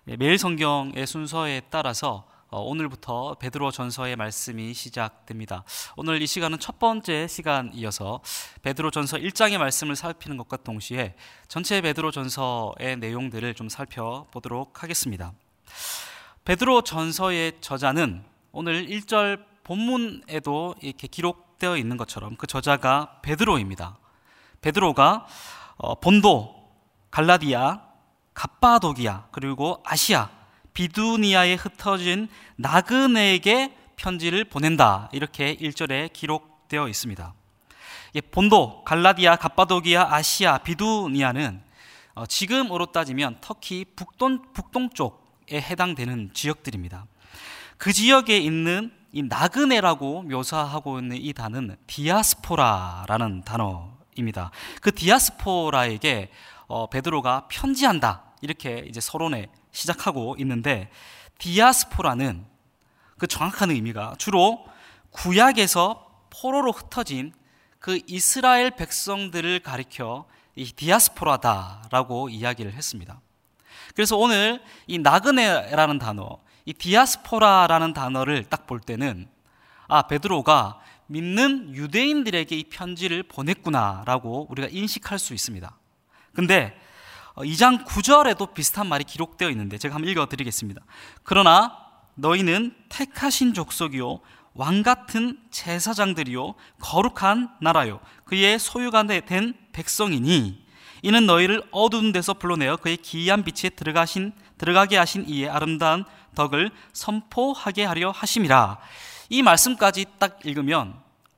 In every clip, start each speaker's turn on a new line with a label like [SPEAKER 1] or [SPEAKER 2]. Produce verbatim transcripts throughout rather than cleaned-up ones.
[SPEAKER 1] 매일 성경의 순서에 따라서 오늘부터 베드로 전서의 말씀이 시작됩니다. 오늘 이 시간은 첫 번째 시간이어서 베드로 전서 일 장의 말씀을 살피는 것과 동시에 전체 베드로 전서의 내용들을 좀 살펴보도록 하겠습니다. 베드로 전서의 저자는 오늘 일 절 본문에도 이렇게 기록되어 있는 것처럼 그 저자가 베드로입니다. 베드로가 본도, 갈라디아, 갑바도기아, 그리고 아시아, 비두니아에 흩어진 나그네에게 편지를 보낸다, 이렇게 일 절에 기록되어 있습니다. 본도, 갈라디아, 갑바도기아, 아시아, 비두니아는 지금으로 따지면 터키 북동, 북동쪽에 해당되는 지역들입니다. 그 지역에 있는 이 나그네라고 묘사하고 있는 이 단어는 디아스포라라는 단어입니다. 그 디아스포라에게 어, 베드로가 편지한다, 이렇게 이제 서론에 시작하고 있는데, 디아스포라는 그 정확한 의미가 주로 구약에서 포로로 흩어진 그 이스라엘 백성들을 가리켜 이 디아스포라다라고 이야기를 했습니다. 그래서 오늘 이 나그네라는 단어, 이 디아스포라라는 단어를 딱 볼 때는 아, 베드로가 믿는 유대인들에게 이 편지를 보냈구나라고 우리가 인식할 수 있습니다. 근데 이 장 구 절에도 비슷한 말이 기록되어 있는데 제가 한번 읽어드리겠습니다. 그러나 너희는 택하신 족속이요 왕같은 제사장들이요 거룩한 나라요 그의 소유가 된 백성이니 이는 너희를 어두운 데서 불러내어 그의 기이한 빛에 들어가신, 들어가게 하신 이의 아름다운 덕을 선포하게 하려 하심이라. 이 말씀까지 딱 읽으면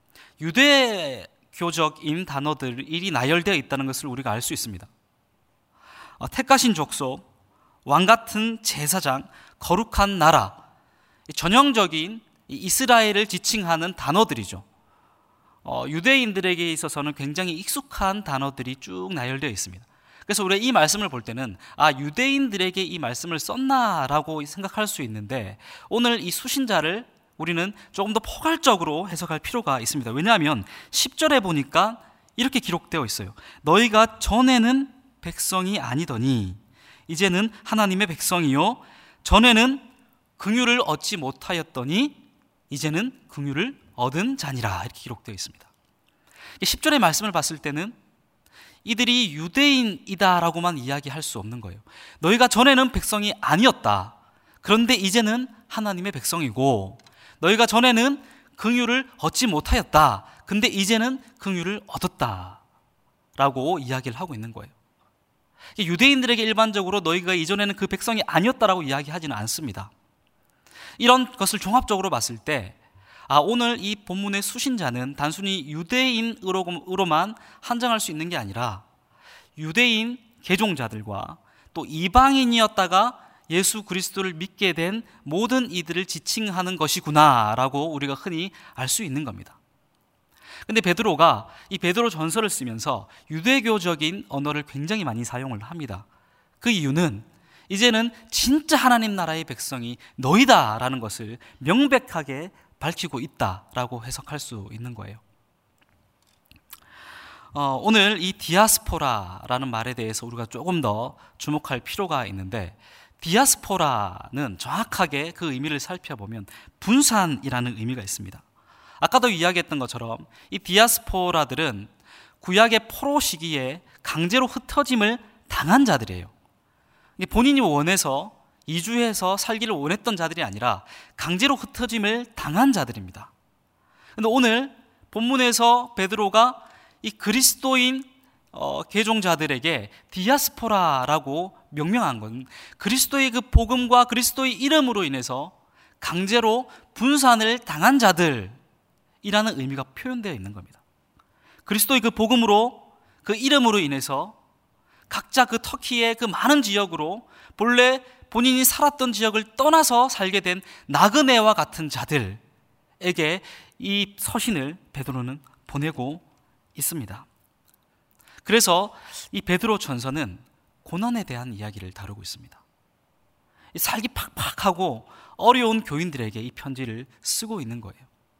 [SPEAKER 1] 유대교적인 단어들이 나열되어 있다는 것을 우리가 알 수 있습니다. 택하신 족속, 왕같은 제사장, 거룩한 나라, 전형적인 이스라엘을 지칭하는 단어들이죠. 어, 유대인들에게 있어서는 굉장히 익숙한 단어들이 쭉 나열되어 있습니다. 그래서 우리가 이 말씀을 볼 때는 아, 유대인들에게 이 말씀을 썼나라고 생각할 수 있는데, 오늘 이 수신자를 우리는 조금 더 포괄적으로 해석할 필요가 있습니다. 왜냐하면 십 절에 보니까 이렇게 기록되어 있어요. 너희가 전에는 백성이 아니더니 이제는 하나님의 백성이요 전에는 긍휼을 얻지 못하였더니 이제는 긍휼을 얻은 자니라, 이렇게 기록되어 있습니다. 십 절의 말씀을 봤을 때는 이들이 유대인이다라고만 이야기할 수 없는 거예요. 너희가 전에는 백성이 아니었다, 그런데 이제는 하나님의 백성이고, 너희가 전에는 긍휼을 얻지 못하였다, 근데 이제는 긍휼을 얻었다라고 이야기를 하고 있는 거예요. 유대인들에게 일반적으로 너희가 이전에는 그 백성이 아니었다라고 이야기하지는 않습니다. 이런 것을 종합적으로 봤을 때 아, 오늘 이 본문의 수신자는 단순히 유대인으로만 한정할 수 있는 게 아니라 유대인 개종자들과 또 이방인이었다가 예수 그리스도를 믿게 된 모든 이들을 지칭하는 것이구나라고 우리가 흔히 알 수 있는 겁니다. 근데 베드로가 이 베드로 전서를 쓰면서 유대교적인 언어를 굉장히 많이 사용을 합니다. 그 이유는 이제는 진짜 하나님 나라의 백성이 너희다라는 것을 명백하게 밝히고 있다라고 해석할 수 있는 거예요. 어, 오늘 이 디아스포라라는 말에 대해서 우리가 조금 더 주목할 필요가 있는데, 디아스포라는 정확하게 그 의미를 살펴보면 분산이라는 의미가 있습니다. 아까도 이야기했던 것처럼 이 디아스포라들은 구약의 포로 시기에 강제로 흩어짐을 당한 자들이에요. 본인이 원해서 이주해서 살기를 원했던 자들이 아니라 강제로 흩어짐을 당한 자들입니다. 그런데 오늘 본문에서 베드로가 이 그리스도인 어, 개종자들에게 디아스포라라고 명명한 건 그리스도의 그 복음과 그리스도의 이름으로 인해서 강제로 분산을 당한 자들이라는 의미가 표현되어 있는 겁니다. 그리스도의 그 복음으로, 그 이름으로 인해서 각자 그 터키의 그 많은 지역으로 본래 본인이 살았던 지역을 떠나서 살게 된 나그네와 같은 자들에게 이 서신을 베드로는 보내고 있습니다. 그래서 이 베드로 전서는 고난에 대한 이야기를 다루고 있습니다. 살기 팍팍하고 어려운 교인들에게 이 편지를 쓰고 있는 거예요.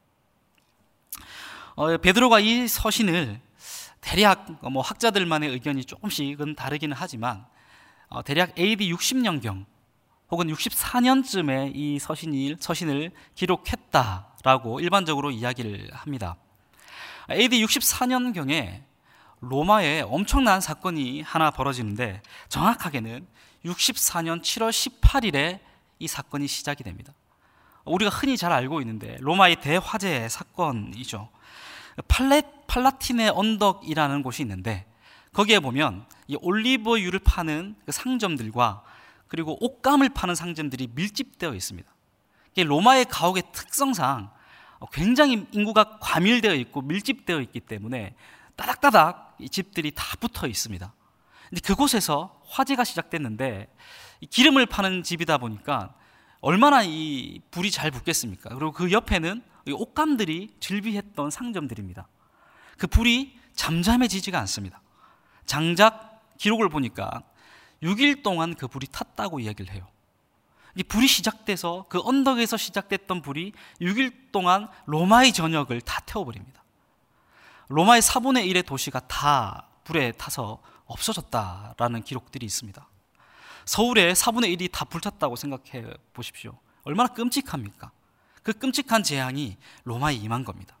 [SPEAKER 1] 어, 베드로가 이 서신을 대략 뭐 학자들만의 의견이 조금씩은 다르기는 하지만 어, 대략 에이디 육십 년경 혹은 육십사 년쯤에 이 서신을, 서신을 기록했다라고 일반적으로 이야기를 합니다. 에이디 육십사 년경에 로마에 엄청난 사건이 하나 벌어지는데 정확하게는 육십사 년 칠월 십팔일에 이 사건이 시작이 됩니다. 우리가 흔히 잘 알고 있는데 로마의 대화재 사건이죠. 팔레, 팔라틴의 언덕이라는 곳이 있는데 거기에 보면 이 올리브유를 파는 그 상점들과 그리고 옷감을 파는 상점들이 밀집되어 있습니다. 로마의 가옥의 특성상 굉장히 인구가 과밀되어 있고 밀집되어 있기 때문에 따닥따닥 이 집들이 다 붙어 있습니다. 근데 그곳에서 화재가 시작됐는데 기름을 파는 집이다 보니까 얼마나 이 불이 잘 붙겠습니까? 그리고 그 옆에는 옷감들이 즐비했던 상점들입니다. 그 불이 잠잠해지지가 않습니다. 장작 기록을 보니까 육 일 동안 그 불이 탔다고 이야기를 해요. 이 불이 시작돼서 그 언덕에서 시작됐던 불이 육 일 동안 로마의 전역을 다 태워버립니다. 로마의 사분의 일의 도시가 다 불에 타서 없어졌다라는 기록들이 있습니다. 서울의 사분의 일이 다 불탔다고 생각해 보십시오. 얼마나 끔찍합니까? 그 끔찍한 재앙이 로마에 임한 겁니다.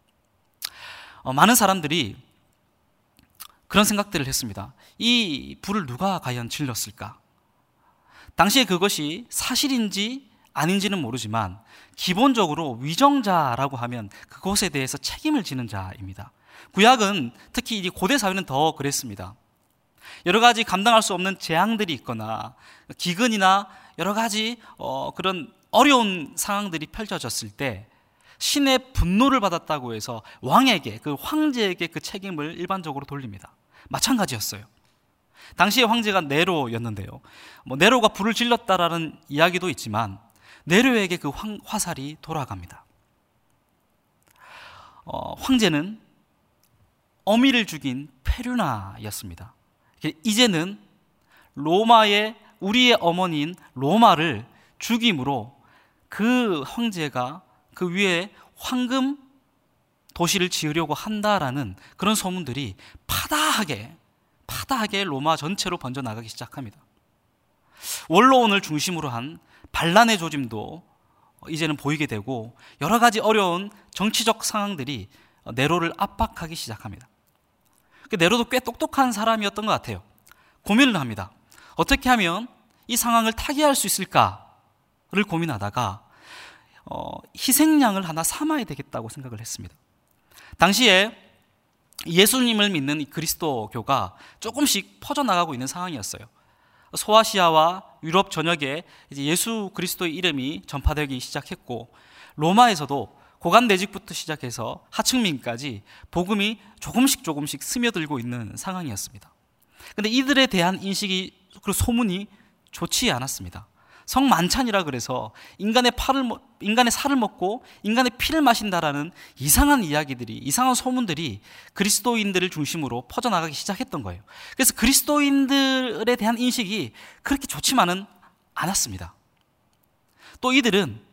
[SPEAKER 1] 어, 많은 사람들이 그런 생각들을 했습니다. 이 불을 누가 과연 질렀을까? 당시에 그것이 사실인지 아닌지는 모르지만 기본적으로 위정자라고 하면 그것에 대해서 책임을 지는 자입니다. 구약은 특히 이 고대 사회는 더 그랬습니다. 여러 가지 감당할 수 없는 재앙들이 있거나 기근이나 여러 가지 어, 그런 어려운 상황들이 펼쳐졌을 때 신의 분노를 받았다고 해서 왕에게, 그 황제에게 그 책임을 일반적으로 돌립니다. 마찬가지였어요. 당시의 황제가 네로였는데요. 뭐 네로가 불을 질렀다라는 이야기도 있지만 네로에게 그 황, 화살이 돌아갑니다. 어, 황제는 어미를 죽인 페류나였습니다. 이제는 로마의 우리의 어머니인 로마를 죽임으로 그 황제가 그 위에 황금 도시를 지으려고 한다라는 그런 소문들이 파다하게 파다하게 로마 전체로 번져나가기 시작합니다. 원로원을 중심으로 한 반란의 조짐도 이제는 보이게 되고 여러 가지 어려운 정치적 상황들이 네로를 압박하기 시작합니다. 네로도 꽤 똑똑한 사람이었던 것 같아요. 고민을 합니다. 어떻게 하면 이 상황을 타개할 수 있을까를 고민하다가 어, 희생양을 하나 삼아야 되겠다고 생각을 했습니다. 당시에 예수님을 믿는 이 그리스도교가 조금씩 퍼져나가고 있는 상황이었어요. 소아시아와 유럽 전역에 이제 예수 그리스도의 이름이 전파되기 시작했고 로마에서도 고관대직부터 시작해서 하층민까지 복음이 조금씩 조금씩 스며들고 있는 상황이었습니다. 그런데 이들에 대한 인식이, 그리고 소문이 좋지 않았습니다. 성만찬이라 그래서 인간의 팔을, 인간의 살을 먹고 인간의 피를 마신다라는 이상한 이야기들이, 이상한 소문들이 그리스도인들을 중심으로 퍼져나가기 시작했던 거예요. 그래서 그리스도인들에 대한 인식이 그렇게 좋지만은 않았습니다. 또 이들은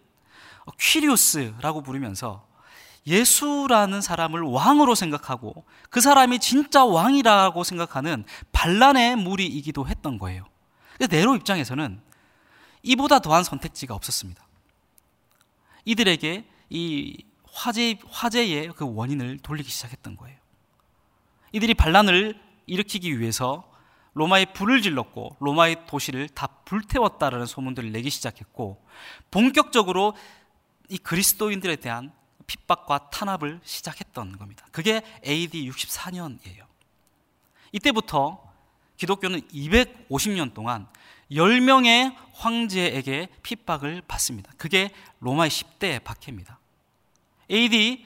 [SPEAKER 1] 퀴리우스라고 부르면서 예수라는 사람을 왕으로 생각하고 그 사람이 진짜 왕이라고 생각하는 반란의 무리이기도 했던 거예요. 그래서 네로 입장에서는 이보다 더한 선택지가 없었습니다. 이들에게 이 화재, 화재의 그 원인을 돌리기 시작했던 거예요. 이들이 반란을 일으키기 위해서 로마에 불을 질렀고 로마의 도시를 다 불태웠다라는 소문들을 내기 시작했고 본격적으로 이 그리스도인들에 대한 핍박과 탄압을 시작했던 겁니다. 그게 에이디 육십사 년이에요. 이때부터 기독교는 이백오십 년 동안 열 명의 황제에게 핍박을 받습니다. 그게 로마의 십 대 박해입니다. 에이디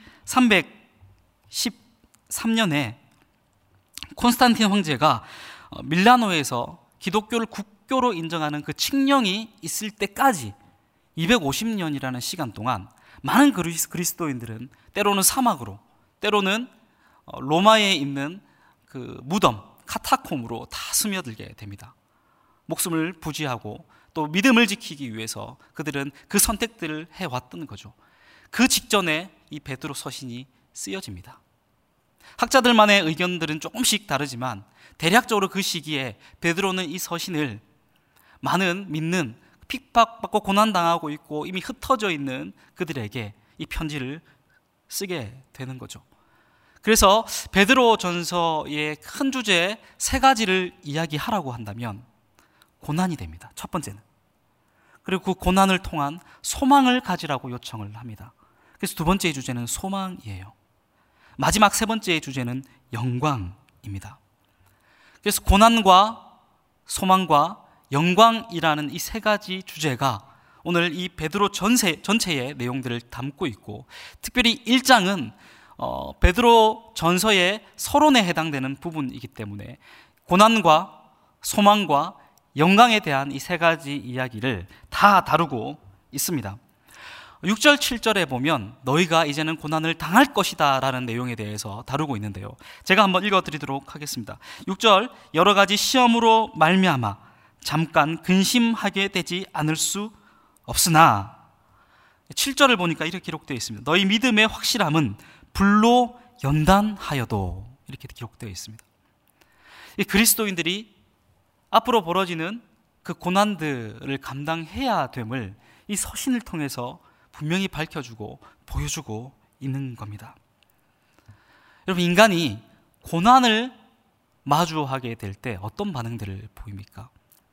[SPEAKER 1] 삼백십삼 년에 콘스탄틴 황제가 밀라노에서 기독교를 국교로 인정하는 그 칙령이 있을 때까지 이백오십 년이라는 시간 동안 많은 그리스도인들은 때로는 사막으로, 때로는 로마에 있는 그 무덤, 카타콤으로 다 스며들게 됩니다. 목숨을 부지하고 또 믿음을 지키기 위해서 그들은 그 선택들을 해왔던 거죠. 그 직전에 이 베드로 서신이 쓰여집니다. 학자들만의 의견들은 조금씩 다르지만 대략적으로 그 시기에 베드로는 이 서신을 많은 믿는 핍박받고 고난당하고 있고 이미 흩어져 있는 그들에게 이 편지를 쓰게 되는 거죠. 그래서 베드로 전서의 큰 주제 세 가지를 이야기하라고 한다면 고난이 됩니다. 첫 번째는. 그리고 그 고난을 통한 소망을 가지라고 요청을 합니다. 그래서 두 번째 주제는 소망이에요. 마지막 세 번째 주제는 영광입니다. 그래서 고난과 소망과 영광이라는 이 세 가지 주제가 오늘 이 베드로 전체, 전체의 내용들을 담고 있고, 특별히 일 장은 어, 베드로 전서의 서론에 해당되는 부분이기 때문에 고난과 소망과 영광에 대한 이 세 가지 이야기를 다 다루고 있습니다. 육 절, 칠 절에 보면 너희가 이제는 고난을 당할 것이다 라는 내용에 대해서 다루고 있는데요, 제가 한번 읽어드리도록 하겠습니다. 육 절, 여러 가지 시험으로 말미암아 잠깐 근심하게 되지 않을 수 없으나, 칠 절을 보니까 이렇게 기록되어 있습니다. 너희 믿음의 확실함은 불로 연단하여도, 이렇게 기록되어 있습니다. 이 그리스도인들이 앞으로 벌어지는 그 고난들을 감당해야 됨을 이 서신을 통해서 분명히 밝혀주고 보여주고 있는 겁니다. 여러분, 인간이 고난을 마주하게 될 때 어떤 반응들을 보입니까?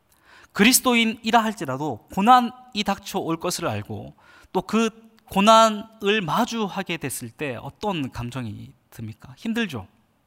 [SPEAKER 1] 그리스도인이라 할지라도 고난이 닥쳐올 것을 알고 또 그 고난을 마주하게 됐을 때 어떤 감정이 듭니까? 힘들죠?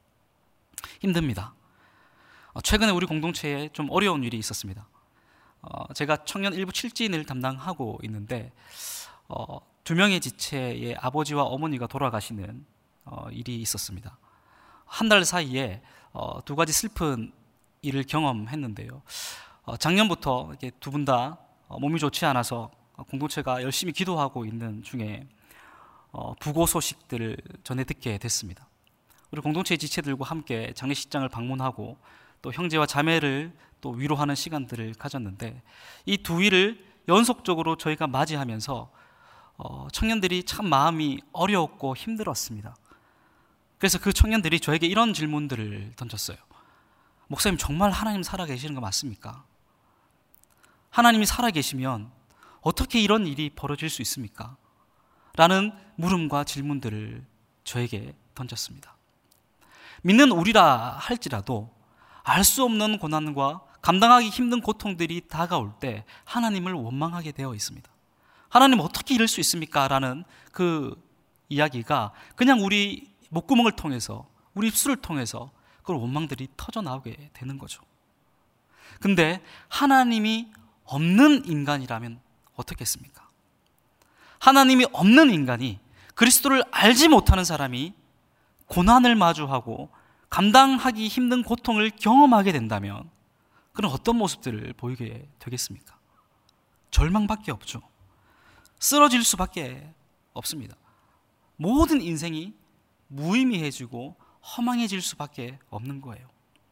[SPEAKER 1] 힘듭니다. 최근에 우리 공동체에 좀 어려운 일이 있었습니다. 어, 제가 청년 일부 칠진을 담당하고 있는데 어, 두 명의 지체의 아버지와 어머니가 돌아가시는 어, 일이 있었습니다. 한 달 사이에 어, 두 가지 슬픈 일을 경험했는데요. 어, 작년부터 이렇게 두 분 다 어, 몸이 좋지 않아서 공동체가 열심히 기도하고 있는 중에 어, 부고 소식들을 전해 듣게 됐습니다. 우리 공동체 지체들과 함께 장례식장을 방문하고 또 형제와 자매를 또 위로하는 시간들을 가졌는데, 이 두 일을 연속적으로 저희가 맞이하면서 어, 청년들이 참 마음이 어려웠고 힘들었습니다. 그래서 그 청년들이 저에게 이런 질문들을 던졌어요. 목사님, 정말 하나님 살아계시는 거 맞습니까? 하나님이 살아계시면 어떻게 이런 일이 벌어질 수 있습니까? 라는 물음과 질문들을 저에게 던졌습니다. 믿는 우리라 할지라도 알 수 없는 고난과 감당하기 힘든 고통들이 다가올 때 하나님을 원망하게 되어 있습니다. 하나님 어떻게 이럴 수 있습니까? 라는 그 이야기가 그냥 우리 목구멍을 통해서, 우리 입술을 통해서 그런 원망들이 터져 나오게 되는 거죠. 근데 하나님이 없는 인간이라면 어떻겠습니까? 하나님이 없는 인간이, 그리스도를 알지 못하는 사람이 고난을 마주하고 감당하기 힘든 고통을 경험하게 된다면 그런 어떤 모습들을 보이게 되겠습니까? 절망밖에 없죠. 쓰러질 수밖에 없습니다. 모든 인생이 무의미해지고 허망해질 수밖에 없는 거예요.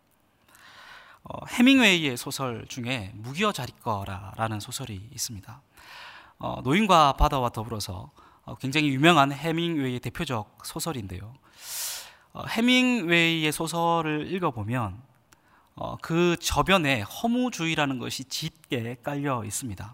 [SPEAKER 1] 어, 해밍웨이의 소설 중에 무기여 자리거라라는 소설이 있습니다. 어, 노인과 바다와 더불어서 어, 굉장히 유명한 해밍웨이의 대표적 소설인데요. 어, 해밍웨이의 소설을 읽어보면 어, 그 저변에 허무주의라는 것이 짙게 깔려 있습니다.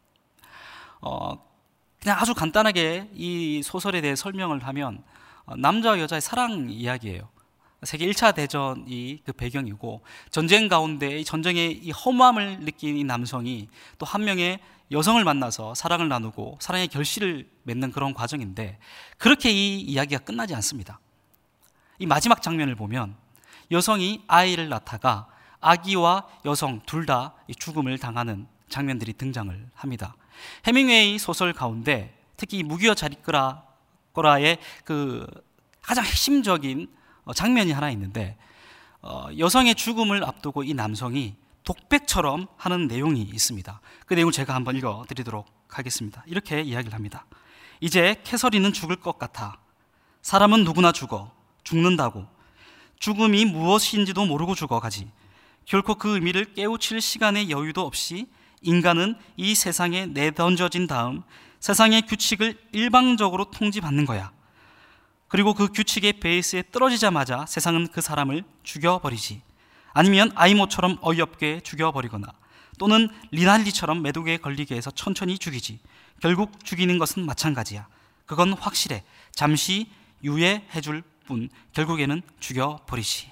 [SPEAKER 1] 어, 그냥 아주 간단하게 이 소설에 대해 설명을 하면 어, 남자와 여자의 사랑 이야기예요. 세계 일 차 대전이 그 배경이고, 전쟁 가운데 전쟁의 이 허무함을 느낀 이 남성이 또 한 명의 여성을 만나서 사랑을 나누고 사랑의 결실을 맺는 그런 과정인데, 그렇게 이 이야기가 끝나지 않습니다. 이 마지막 장면을 보면 여성이 아이를 낳다가 아기와 여성 둘 다 죽음을 당하는 장면들이 등장을 합니다. 해밍웨이 소설 가운데 특히 무기여 자리거라의 그 가장 핵심적인 장면이 하나 있는데, 어, 여성의 죽음을 앞두고 이 남성이 독백처럼 하는 내용이 있습니다. 그 내용을 제가 한번 읽어드리도록 하겠습니다. 이렇게 이야기를 합니다. 이제 캐서린은 죽을 것 같아. 사람은 누구나 죽어. 죽는다고. 죽음이 무엇인지도 모르고 죽어가지. 결코 그 의미를 깨우칠 시간의 여유도 없이 인간은 이 세상에 내던져진 다음 세상의 규칙을 일방적으로 통지받는 거야. 그리고 그 규칙의 베이스에 떨어지자마자 세상은 그 사람을 죽여버리지. 아니면 아이모처럼 어이없게 죽여버리거나 또는 리날리처럼 매독에 걸리게 해서 천천히 죽이지. 결국 죽이는 것은 마찬가지야. 그건 확실해. 잠시 유예해 줄 뿐 결국에는 죽여버리지.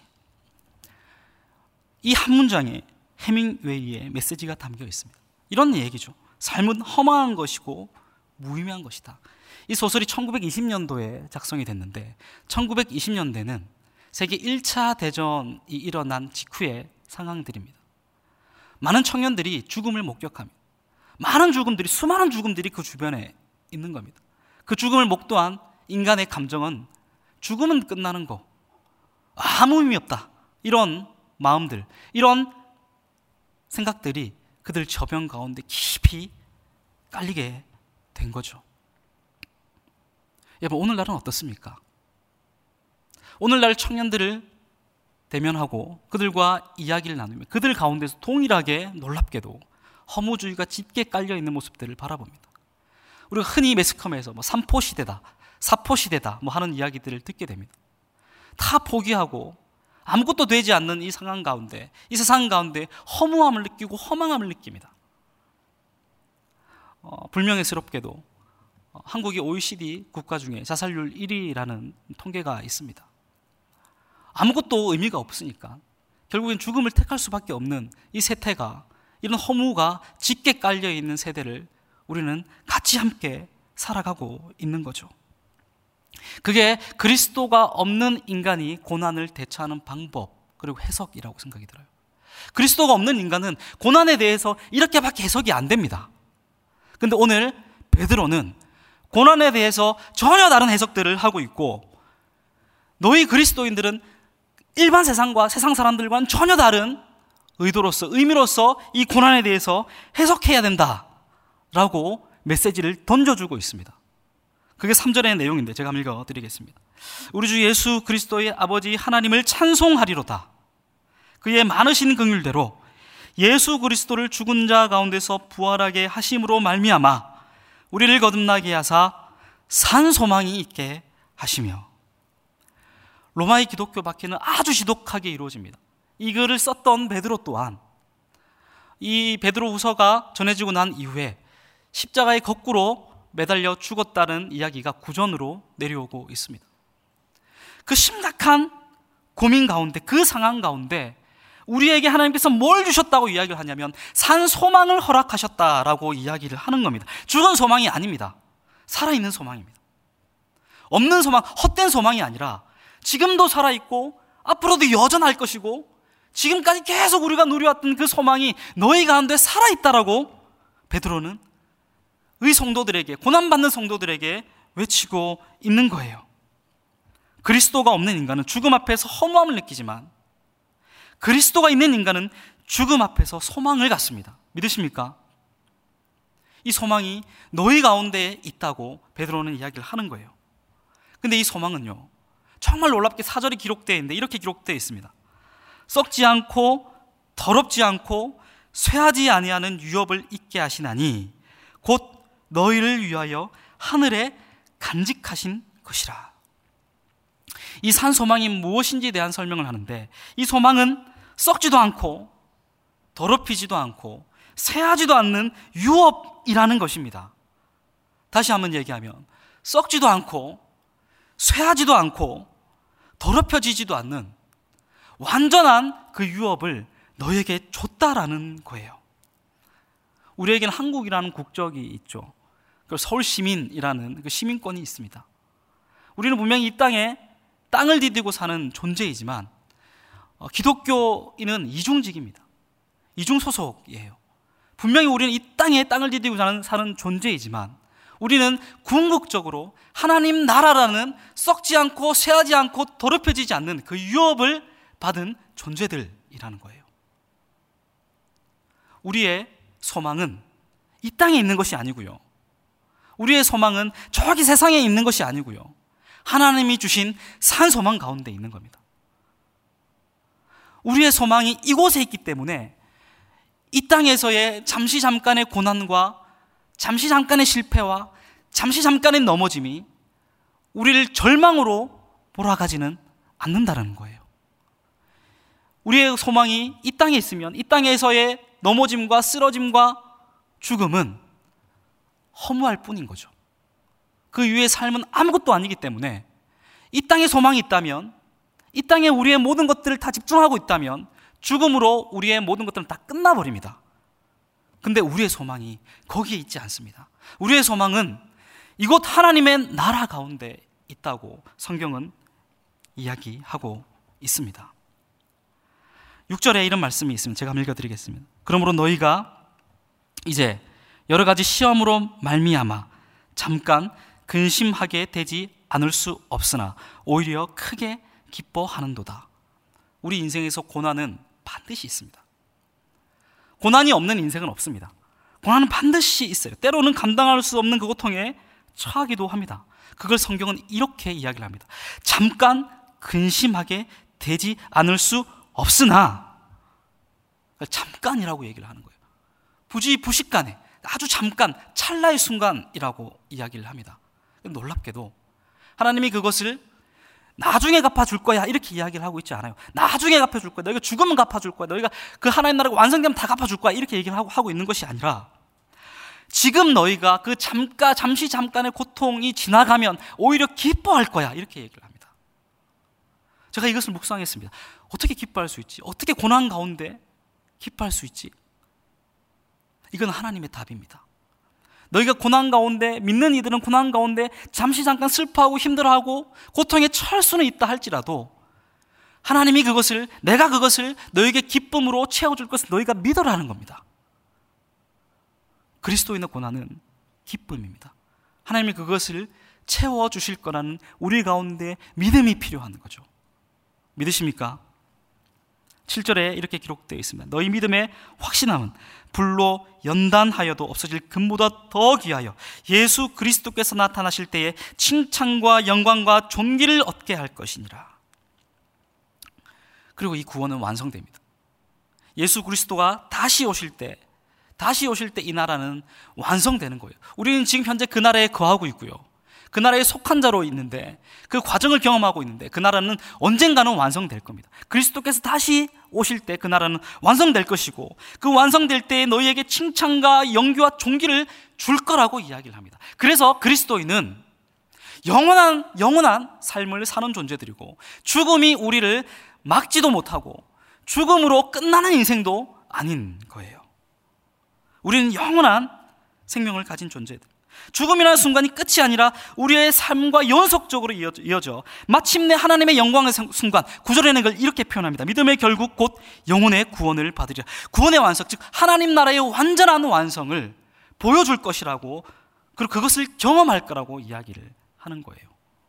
[SPEAKER 1] 이 한 문장에 해밍웨이의 메시지가 담겨 있습니다. 이런 얘기죠. 삶은 허망한 것이고 무의미한 것이다. 이 소설이 천구백이십 년도에 작성이 됐는데 천구백이십 년대는 세계 일 차 대전이 일어난 직후의 상황들입니다. 많은 청년들이 죽음을 목격하며 많은 죽음들이, 수많은 죽음들이 그 주변에 있는 겁니다. 그 죽음을 목도한 인간의 감정은 죽음은 끝나는 거, 아무 의미 없다, 이런 마음들, 이런 생각들이 그들 저변 가운데 깊이 깔리게 된 거죠. 여러분, 오늘날은 어떻습니까? 오늘날 청년들을 대면하고 그들과 이야기를 나누며 그들 가운데서 동일하게 놀랍게도 허무주의가 짙게 깔려있는 모습들을 바라봅니다. 우리가 흔히 매스컴에서 뭐 삼포시대다, 사포시대다 뭐 하는 이야기들을 듣게 됩니다. 다 포기하고 아무것도 되지 않는 이 상황 가운데, 이 세상 가운데 허무함을 느끼고 허망함을 느낍니다. 어, 불명예스럽게도 어, 한국이 오이시디 국가 중에 자살률 일 위라는 통계가 있습니다. 아무것도 의미가 없으니까 결국엔 죽음을 택할 수밖에 없는 이 세태가, 이런 허무가 짙게 깔려있는 세대를 우리는 같이 함께 살아가고 있는 거죠. 그게 그리스도가 없는 인간이 고난을 대처하는 방법, 그리고 해석이라고 생각이 들어요. 그리스도가 없는 인간은 고난에 대해서 이렇게밖에 해석이 안 됩니다. 근데 오늘 베드로는 고난에 대해서 전혀 다른 해석들을 하고 있고, 너희 그리스도인들은 일반 세상과 세상 사람들과는 전혀 다른 의도로서, 의미로서 이 고난에 대해서 해석해야 된다라고 메시지를 던져주고 있습니다. 그게 삼 절의 내용인데 제가 한번 읽어드리겠습니다. 우리 주 예수 그리스도의 아버지 하나님을 찬송하리로다. 그의 많으신 긍휼대로 예수 그리스도를 죽은 자 가운데서 부활하게 하심으로 말미암아 우리를 거듭나게 하사 산 소망이 있게 하시며. 로마의 기독교 박해는 아주 지독하게 이루어집니다. 이 글을 썼던 베드로 또한 이 베드로 후서가 전해지고 난 이후에 십자가에 거꾸로 매달려 죽었다는 이야기가 구전으로 내려오고 있습니다. 그 심각한 고민 가운데, 그 상황 가운데 우리에게 하나님께서 뭘 주셨다고 이야기를 하냐면 산 소망을 허락하셨다라고 이야기를 하는 겁니다. 죽은 소망이 아닙니다. 살아있는 소망입니다. 없는 소망, 헛된 소망이 아니라 지금도 살아있고 앞으로도 여전할 것이고 지금까지 계속 우리가 누려왔던 그 소망이 너희 가운데 살아있다라고 베드로는 의 성도들에게, 고난받는 성도들에게 외치고 있는 거예요. 그리스도가 없는 인간은 죽음 앞에서 허무함을 느끼지만 그리스도가 있는 인간은 죽음 앞에서 소망을 갖습니다. 믿으십니까? 이 소망이 너희 가운데 있다고 베드로는 이야기를 하는 거예요. 근데 이 소망은요, 정말 놀랍게 사절이 기록되어 있는데 이렇게 되어 있습니다. 썩지 않고 더럽지 않고 쇠하지 아니하는 유업을 있게 하시나니 곧 너희를 위하여 하늘에 간직하신 것이라. 이 산 소망이 무엇인지에 대한 설명을 하는데, 이 소망은 썩지도 않고 더럽히지도 않고 쇠하지도 않는 유업이라는 것입니다. 다시 한번 얘기하면 썩지도 않고 쇠하지도 않고 더럽혀지지도 않는 완전한 그 유업을 너에게 줬다라는 거예요. 우리에게는 한국이라는 국적이 있죠. 그 서울 시민이라는 그 시민권이 있습니다. 우리는 분명히 이 땅에 땅을 디디고 사는 존재이지만 어, 기독교인은 이중직입니다. 이중소속이에요. 분명히 우리는 이 땅에 땅을 디디고 사는, 사는 존재이지만 우리는 궁극적으로 하나님 나라라는 썩지 않고 쇠하지 않고 더럽혀지지 않는 그 유업을 받은 존재들이라는 거예요. 우리의 소망은 이 땅에 있는 것이 아니고요, 우리의 소망은 저기 세상에 있는 것이 아니고요, 하나님이 주신 산 소망 가운데 있는 겁니다. 우리의 소망이 이곳에 있기 때문에 이 땅에서의 잠시 잠깐의 고난과 잠시 잠깐의 실패와 잠시 잠깐의 넘어짐이 우리를 절망으로 몰아가지는 않는다는 거예요. 우리의 소망이 이 땅에 있으면 이 땅에서의 넘어짐과 쓰러짐과 죽음은 허무할 뿐인 거죠. 그 이후의 삶은 아무것도 아니기 때문에 이 땅에 소망이 있다면, 이 땅에 우리의 모든 것들을 다 집중하고 있다면 죽음으로 우리의 모든 것들은 다 끝나버립니다. 근데 우리의 소망이 거기에 있지 않습니다. 우리의 소망은 이곳 하나님의 나라 가운데 있다고 성경은 이야기하고 있습니다. 육 절에 이런 말씀이 있습니다. 제가 한번 읽어드리겠습니다. 그러므로 너희가 이제 여러 가지 시험으로 말미암아 잠깐 근심하게 되지 않을 수 없으나 오히려 크게 기뻐하는도다. 우리 인생에서 고난은 반드시 있습니다. 고난이 없는 인생은 없습니다. 고난은 반드시 있어요. 때로는 감당할 수 없는 그 고통에 처하기도 합니다. 그걸 성경은 이렇게 이야기를 합니다. 잠깐 근심하게 되지 않을 수 없으나, 잠깐이라고 얘기를 하는 거예요. 부지부식간에 아주 잠깐, 찰나의 순간이라고 이야기를 합니다. 놀랍게도 하나님이 그것을 나중에 갚아줄 거야 이렇게 이야기를 하고 있지 않아요. 나중에 갚아줄 거야, 너희가 죽으면 갚아줄 거야, 너희가 그 하나님 나라가 완성되면 다 갚아줄 거야 이렇게 얘기를 하고, 하고 있는 것이 아니라, 지금 너희가 그 잠깐, 잠시 잠깐의 고통이 지나가면 오히려 기뻐할 거야 이렇게 얘기를 합니다. 제가 이것을 묵상했습니다. 어떻게 기뻐할 수 있지? 어떻게 고난 가운데 기뻐할 수 있지? 이건 하나님의 답입니다. 너희가 고난 가운데, 믿는 이들은 고난 가운데 잠시 잠깐 슬퍼하고 힘들어하고 고통에 처할 수는 있다 할지라도 하나님이 그것을, 내가 그것을 너희에게 기쁨으로 채워줄 것을 너희가 믿으라는 겁니다. 그리스도인의 고난은 기쁨입니다. 하나님이 그것을 채워주실 거라는 우리 가운데 믿음이 필요한 거죠. 믿으십니까? 칠 절에 이렇게 기록되어 있습니다. 너희 믿음의 확신함은 불로 연단하여도 없어질 금보다 더 귀하여 예수 그리스도께서 나타나실 때에 칭찬과 영광과 존귀를 얻게 할 것이니라. 그리고 이 구원은 완성됩니다. 예수 그리스도가 다시 오실 때, 다시 오실 때 이 나라는 완성되는 거예요. 우리는 지금 현재 그 나라에 거하고 있고요, 그 나라에 속한 자로 있는데, 그 과정을 경험하고 있는데 그 나라는 언젠가는 완성될 겁니다. 그리스도께서 다시 오실 때 그 나라는 완성될 것이고, 그 완성될 때에 너희에게 칭찬과 영귀와 존귀를 줄 거라고 이야기를 합니다. 그래서 그리스도인은 영원한 영원한 삶을 사는 존재들이고, 죽음이 우리를 막지도 못하고 죽음으로 끝나는 인생도 아닌 거예요. 우리는 영원한 생명을 가진 존재들, 죽음이라는 순간이 끝이 아니라 우리의 삶과 연속적으로 이어져, 이어져 마침내 하나님의 영광의 순간, 구 절에는 그걸 이렇게 표현합니다. 믿음의 결국 곧 영혼의 구원을 받으리라. 구원의 완성, 즉 하나님 나라의 완전한 완성을 보여줄 것이라고, 그리고 그것을 경험할 거라고 이야기를 하는 거예요.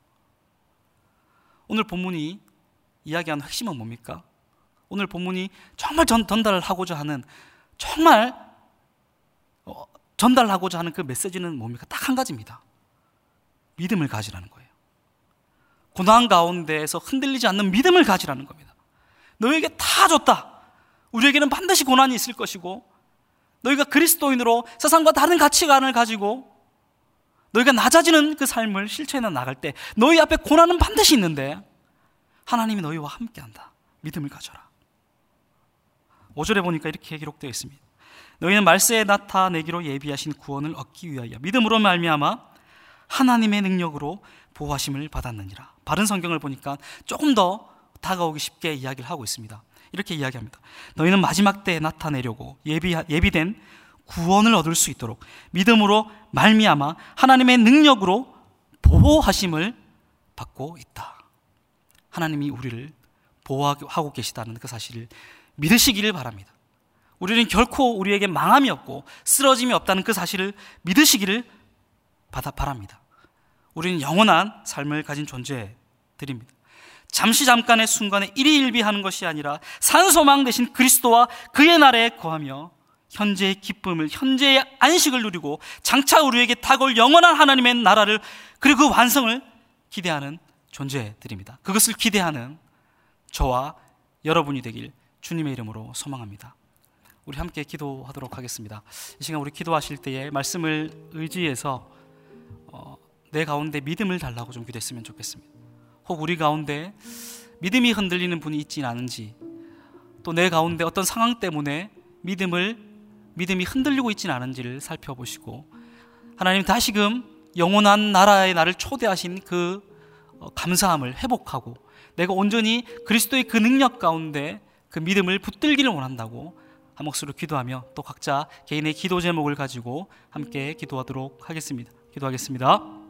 [SPEAKER 1] 오늘 본문이 이야기하는 핵심은 뭡니까? 오늘 본문이 정말 전, 전달하고자 하는, 정말 어, 전달하고자 하는 그 메시지는 뭡니까? 딱 한 가지입니다. 믿음을 가지라는 거예요. 고난 가운데에서 흔들리지 않는 믿음을 가지라는 겁니다. 너에게 다 줬다. 우리에게는 반드시 고난이 있을 것이고, 너희가 그리스도인으로 세상과 다른 가치관을 가지고 너희가 낮아지는 그 삶을 실천해 나갈 때 너희 앞에 고난은 반드시 있는데 하나님이 너희와 함께한다. 믿음을 가져라. 오 절에 보니까 이렇게 기록되어 있습니다. 너희는 말세에 나타내기로 예비하신 구원을 얻기 위하여 믿음으로 말미암아 하나님의 능력으로 보호하심을 받았느니라. 바른 성경을 보니까 조금 더 다가오기 쉽게 이야기를 하고 있습니다. 이렇게 이야기합니다. 너희는 마지막 때에 나타내려고 예비, 예비된 구원을 얻을 수 있도록 믿음으로 말미암아 하나님의 능력으로 보호하심을 받고 있다. 하나님이 우리를 보호하고 계시다는 그 사실을 믿으시기를 바랍니다. 우리는 결코 우리에게 망함이 없고 쓰러짐이 없다는 그 사실을 믿으시기를 받아 바랍니다. 우리는 영원한 삶을 가진 존재들입니다. 잠시 잠깐의 순간에 일희일비하는 것이 아니라 산소망 되신 그리스도와 그의 나라에 거하며 현재의 기쁨을, 현재의 안식을 누리고 장차 우리에게 다가올 영원한 하나님의 나라를, 그리고 그 완성을 기대하는 존재들입니다. 그것을 기대하는 저와 여러분이 되길 주님의 이름으로 소망합니다. 우리 함께 기도하도록 하겠습니다. 이 시간 우리 기도하실 때에 말씀을 의지해서 어, 내 가운데 믿음을 달라고 좀 기도했으면 좋겠습니다. 혹 우리 가운데 믿음이 흔들리는 분이 있지는 않은지, 또 내 가운데 어떤 상황 때문에 믿음을 믿음이 흔들리고 있지는 않은지를 살펴보시고, 하나님 다시금 영원한 나라에 나를 초대하신 그 감사함을 회복하고 내가 온전히 그리스도의 그 능력 가운데 그 믿음을 붙들기를 원한다고 한 목소리로 기도하며 또 각자 개인의 기도 제목을 가지고 함께 기도하도록 하겠습니다. 기도하겠습니다.